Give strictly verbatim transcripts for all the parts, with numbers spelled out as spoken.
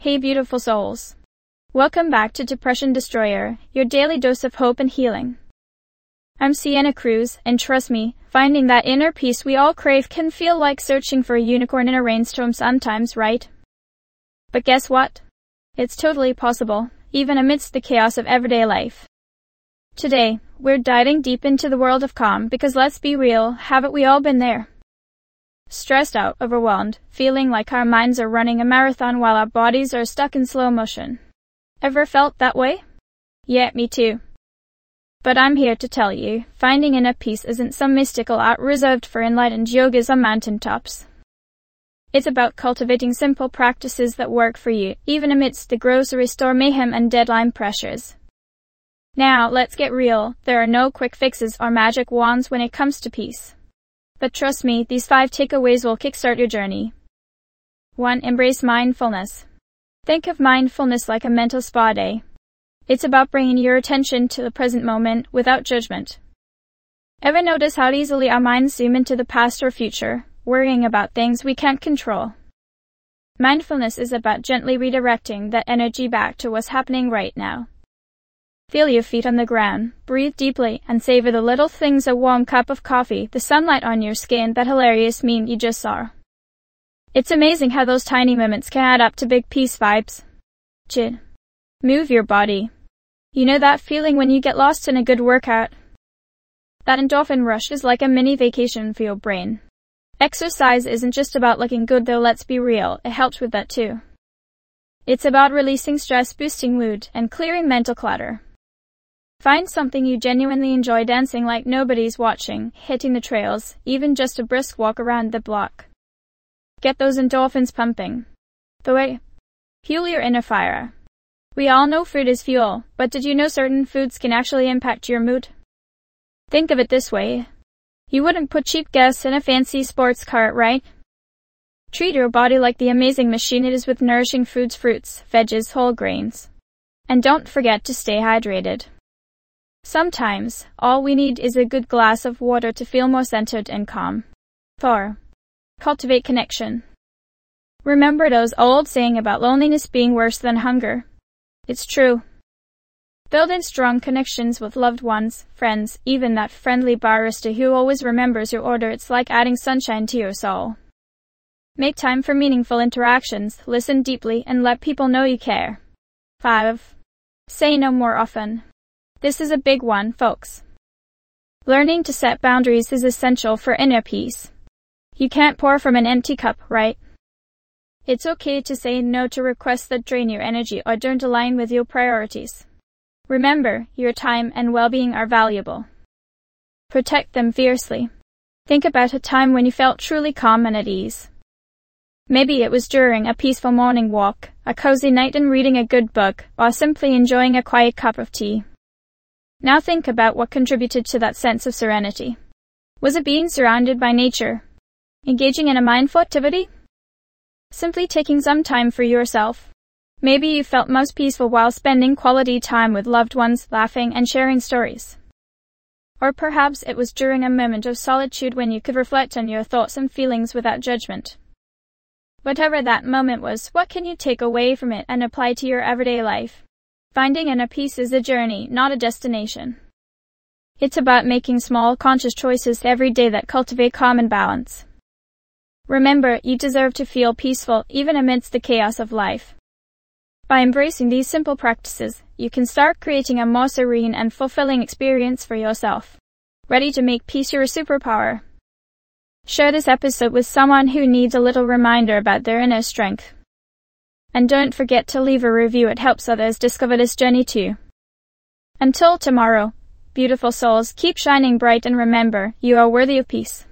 Hey beautiful souls. Welcome back to Depression Destroyer, your daily dose of hope and healing. I'm Sienna Cruz, and trust me, finding that inner peace we all crave can feel like searching for a unicorn in a rainstorm sometimes, right? But guess what? It's totally possible, even amidst the chaos of everyday life. Today, we're diving deep into the world of calm because let's be real, haven't we all been there? Stressed out, overwhelmed, feeling like our minds are running a marathon while our bodies are stuck in slow motion. Ever felt that way? Yeah, me too. But I'm here to tell you, finding inner peace isn't some mystical art reserved for enlightened yogis on mountaintops. It's about cultivating simple practices that work for you, even amidst the grocery store mayhem and deadline pressures. Now, let's get real, there are no quick fixes or magic wands when it comes to peace. But trust me, these five takeaways will kickstart your journey. one. Embrace mindfulness. Think of mindfulness like a mental spa day. It's about bringing your attention to the present moment without judgment. Ever notice how easily our minds zoom into the past or future, worrying about things we can't control? Mindfulness is about gently redirecting that energy back to what's happening right now. Feel your feet on the ground, breathe deeply, and savor the little things: a warm cup of coffee, the sunlight on your skin, that hilarious meme you just saw. It's amazing how those tiny moments can add up to big peace vibes. two. Move your body. You know that feeling when you get lost in a good workout? That endorphin rush is like a mini vacation for your brain. Exercise isn't just about looking good though, let's be real, it helps with that too. It's about releasing stress, boosting mood, and clearing mental clutter. Find something you genuinely enjoy: dancing like nobody's watching, hitting the trails, even just a brisk walk around the block. Get those endorphins pumping. The way. Fuel your inner fire. We all know food is fuel, but did you know certain foods can actually impact your mood? Think of it this way. You wouldn't put cheap gas in a fancy sports car, right? Treat your body like the amazing machine it is with nourishing foods, fruits, veggies, whole grains. And don't forget to stay hydrated. Sometimes, all we need is a good glass of water to feel more centered and calm. four. Cultivate connection. Remember those old saying about loneliness being worse than hunger? It's true. Building strong connections with loved ones, friends, even that friendly barista who always remembers your order, it's like adding sunshine to your soul. Make time for meaningful interactions, listen deeply, and let people know you care. five. Say no more often. This is a big one, folks. Learning to set boundaries is essential for inner peace. You can't pour from an empty cup, right? It's okay to say no to requests that drain your energy or don't align with your priorities. Remember, your time and well-being are valuable. Protect them fiercely. Think about a time when you felt truly calm and at ease. Maybe it was during a peaceful morning walk, a cozy night in reading a good book, or simply enjoying a quiet cup of tea. Now think about what contributed to that sense of serenity. Was it being surrounded by nature? Engaging in a mindful activity? Simply taking some time for yourself? Maybe you felt most peaceful while spending quality time with loved ones, laughing and sharing stories. Or perhaps it was during a moment of solitude when you could reflect on your thoughts and feelings without judgment. Whatever that moment was, what can you take away from it and apply to your everyday life? Finding inner peace is a journey, not a destination. It's about making small, conscious choices every day that cultivate calm and balance. Remember, you deserve to feel peaceful even amidst the chaos of life. By embracing these simple practices, you can start creating a more serene and fulfilling experience for yourself. Ready to make peace your superpower? Share this episode with someone who needs a little reminder about their inner strength. And don't forget to leave a review, it helps others discover this journey too. Until tomorrow, beautiful souls, keep shining bright and remember, you are worthy of peace.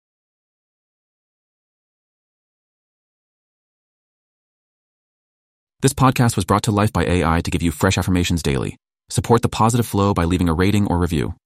This podcast was brought to life by A I to give you fresh affirmations daily. Support the positive flow by leaving a rating or review.